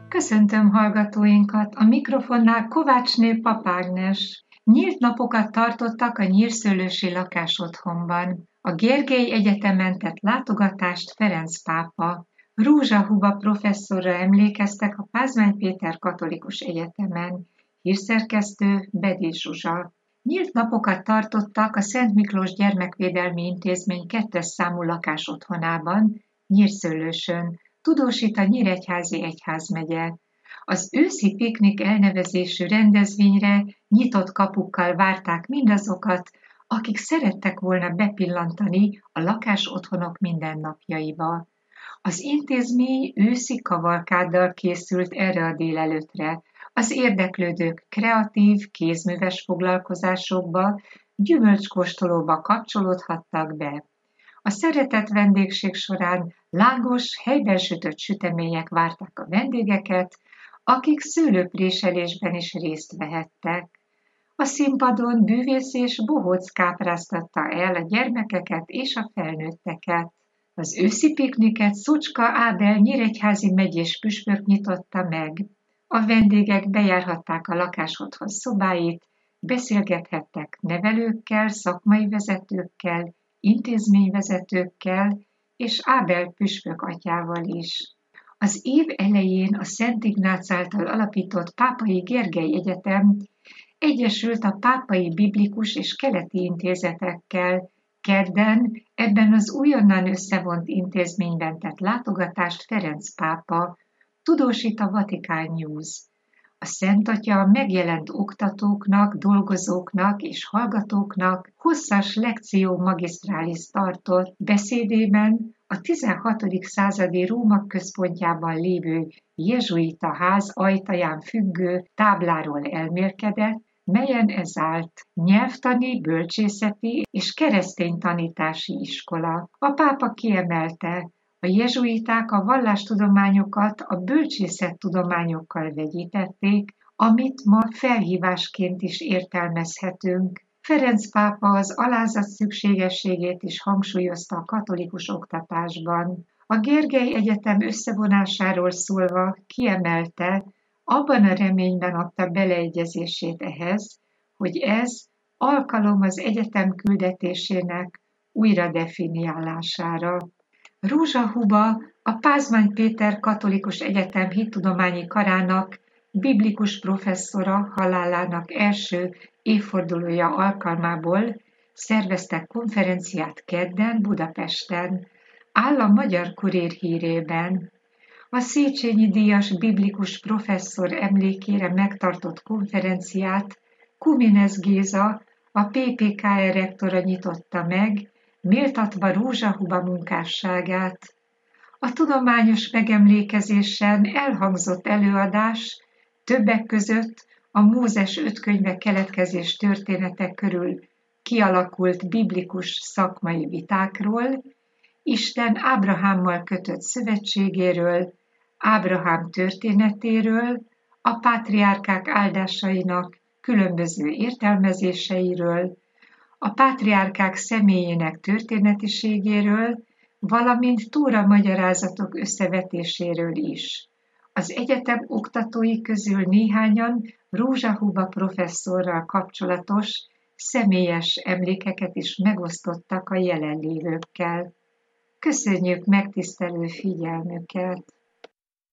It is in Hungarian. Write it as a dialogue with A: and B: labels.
A: Köszöntöm hallgatóinkat, a mikrofonnál Kovácsné Papágnes. Nyílt napokat tartottak a nyírszőlősi lakásotthonban. A Gergely Egyetemen tett látogatást Ferenc pápa. Rózsa Huba professzorra emlékeztek a Pázmány Péter Katolikus Egyetemen. Hírszerkesztő Bedi Zsuzsa. Nyílt napokat tartottak a Szent Miklós Gyermekvédelmi Intézmény 2. számú lakásotthonában, Nyírszőlősön, tudósít a Nyíregyházi Egyházmegye. Az őszi piknik elnevezésű rendezvényre nyitott kapukkal várták mindazokat, akik szerettek volna bepillantani a lakásotthonok mindennapjaiba. Az intézmény őszi kavalkáddal készült erre a délelőttre. Az érdeklődők kreatív, kézműves foglalkozásokba, gyümölcskóstolóba kapcsolódhattak be. A szeretett vendégség során lángos, helyben sütött sütemények várták a vendégeket, akik szőlőpréselésben is részt vehettek. A színpadon bűvész és bohóc kápráztatta el a gyermekeket és a felnőtteket. Az őszi pikniket Szocska Ábel nyíregyházi megyés püspök nyitotta meg. A vendégek bejárhatták a lakásotthon szobáit, beszélgethettek nevelőkkel, szakmai vezetőkkel, intézményvezetőkkel és Ábel püspök atyával is. Az év elején a Szent Ignác által alapított Pápai Gergely Egyetem egyesült a pápai biblikus és keleti intézetekkel. Kedden ebben az újonnan összevont intézményben tett látogatást Ferenc pápa, tudósít a Vatikán News. A Szent Atya megjelent oktatóknak, dolgozóknak és hallgatóknak hosszas lekció magisztrális tartott. Beszédében a 16. századi Róma központjában lévő jezsuita ház ajtaján függő tábláról elmélkedett, melyen ez állt: nyelvtani, bölcsészeti és keresztény tanítási iskola. A pápa kiemelte, a jezsuiták a vallástudományokat a bölcsészettudományokkal vegyítették, amit ma felhívásként is értelmezhetünk. Ferenc pápa az alázat szükségességét is hangsúlyozta a katolikus oktatásban. A Gergely Egyetem összevonásáról szólva kiemelte, abban a reményben adta beleegyezését ehhez, hogy ez alkalom az egyetem küldetésének újra definiálására. Rózsa Huba, a Pázmány Péter Katolikus Egyetem hittudományi karának biblikus professzora halálának első évfordulója alkalmából szerveztek konferenciát kedden Budapesten, áll a Magyar Kurér hírében. A Széchenyi díjas biblikus professzor emlékére megtartott konferenciát Kuminez Géza, a PPKR rektora nyitotta meg, méltatva Rózsa Huba munkásságát. A tudományos megemlékezésen elhangzott előadás többek között a Mózes 5 könyve keletkezés történetek körül kialakult biblikus szakmai vitákról, Isten Ábrahámmal kötött szövetségéről, Ábrahám történetéről, a pátriárkák áldásainak különböző értelmezéseiről, a pátriárkák személyének történetiségéről, valamint Tóra magyarázatok összevetéséről is. Az egyetem oktatói közül néhányan Rózsa Huba professzorral kapcsolatos személyes emlékeket is megosztottak a jelenlévőkkel. Köszönjük megtisztelő figyelmüket!